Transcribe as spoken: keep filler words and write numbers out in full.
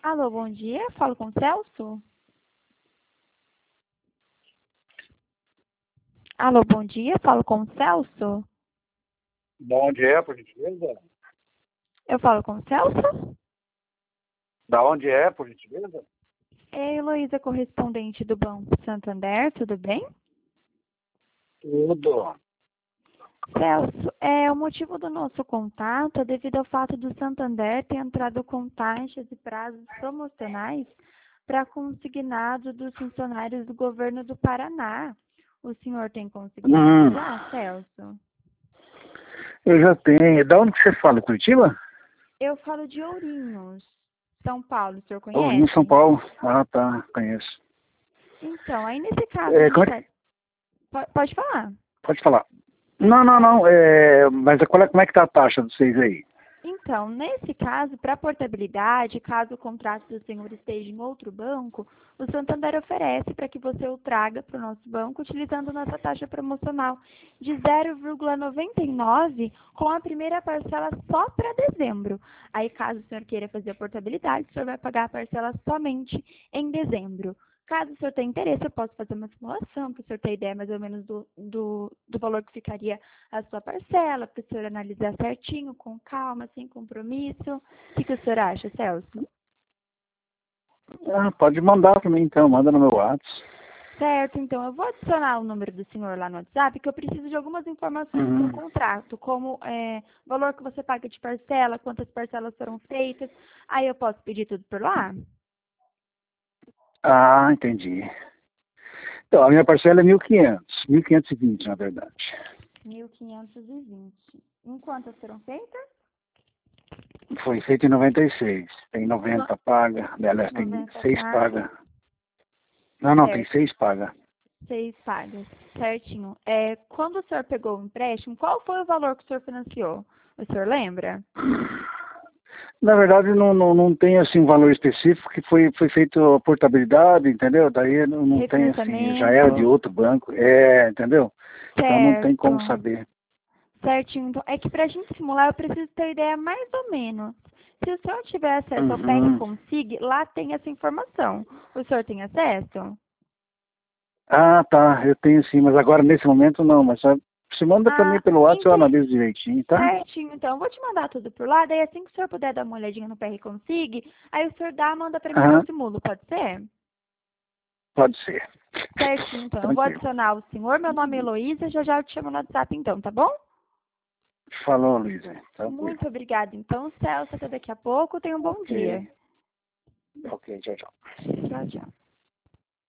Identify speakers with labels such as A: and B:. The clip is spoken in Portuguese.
A: Alô, bom dia. Falo com o Celso? Alô, bom dia. Falo com o Celso?
B: Da onde é, por gentileza?
A: Eu falo com o Celso?
B: Da onde é, por gentileza?
A: É a Heloísa, correspondente do Banco Santander, tudo bem?
B: Tudo.
A: Celso, é, o motivo do nosso contato é devido ao fato do Santander ter entrado com taxas e prazos promocionais para consignado dos funcionários do governo do Paraná. O senhor tem consignado
B: Hum,
A: já, Celso?
B: eu já tenho. Da onde que você fala? Curitiba?
A: Eu falo de Ourinhos, São Paulo, o senhor
B: Ou em São
A: conhece?
B: Paulo? Ah, tá. Conheço.
A: Então, aí nesse caso a
B: É,
A: gente
B: como é
A: tá...
B: que...
A: po- Pode falar.
B: Pode falar. Não, não, não. É... Mas qual é... como é que tá a taxa de vocês aí?
A: Então, nesse caso, para portabilidade, caso o contrato do senhor esteja em outro banco, o Santander oferece para que você o traga para o nosso banco utilizando nossa taxa promocional de zero vírgula noventa e nove com a primeira parcela só para dezembro. Aí, caso o senhor queira fazer a portabilidade, o senhor vai pagar a parcela somente em dezembro. Caso o senhor tenha interesse, eu posso fazer uma simulação para o senhor ter ideia mais ou menos do, do, do valor que ficaria a sua parcela, para o senhor analisar certinho, com calma, sem compromisso. O que, que o senhor acha, Celso?
B: Ah, pode mandar para mim então. Manda no meu WhatsApp.
A: Certo, então eu vou adicionar o número do senhor lá no WhatsApp, que eu preciso de algumas informações para o
B: Uhum.
A: contrato, como é, valor que você paga de parcela, quantas parcelas foram feitas. Aí eu posso pedir tudo por lá?
B: Ah, entendi. Então, a minha parcela é mil e quinhentos. mil quinhentos e vinte, na verdade.
A: mil quinhentos e vinte. Em quantas foram feitas?
B: Foi feito em noventa e seis. Tem noventa paga. Aliás, tem
A: noventa
B: seis
A: pagas.
B: paga. Não, não, tem
A: Certo.
B: seis paga.
A: Seis pagas, certinho. É, quando o senhor pegou o empréstimo, qual foi o valor que o senhor financiou? O senhor lembra?
B: Na verdade, não, não, não tem assim um valor específico, que foi, foi feito a portabilidade, entendeu? Daí não, não tem assim, já era de
A: Refinanciamento,
B: outro banco, é, entendeu? Então não tem como
A: certo.
B: saber.
A: Certinho. Então, é que para a gente simular, eu preciso ter ideia mais ou menos. Se o senhor tiver acesso ao P R
B: Uhum.
A: Consig, lá tem essa informação. O senhor tem acesso?
B: Ah, tá, eu tenho sim, mas agora nesse momento não, mas só, se manda para mim
A: Ah,
B: pelo WhatsApp, eu
A: entendi.
B: analiso direitinho, tá?
A: Certinho, então. Eu vou te mandar tudo por lá, daí assim que o senhor puder dar uma olhadinha no P R Consig, aí o senhor dá, manda para mim que eu
B: Aham,
A: simulo, pode ser?
B: pode ser.
A: Certinho, então. Eu vou
B: Tranquilo.
A: adicionar o senhor, meu nome é Heloísa, já já eu te chamo no WhatsApp então, tá bom?
B: Falou, Luísa. Tranquilo.
A: Muito obrigada. Então, Celso, até daqui a pouco. Tenha um bom
B: Ok,
A: dia.
B: ok, tchau, tchau.
A: Tchau, tchau.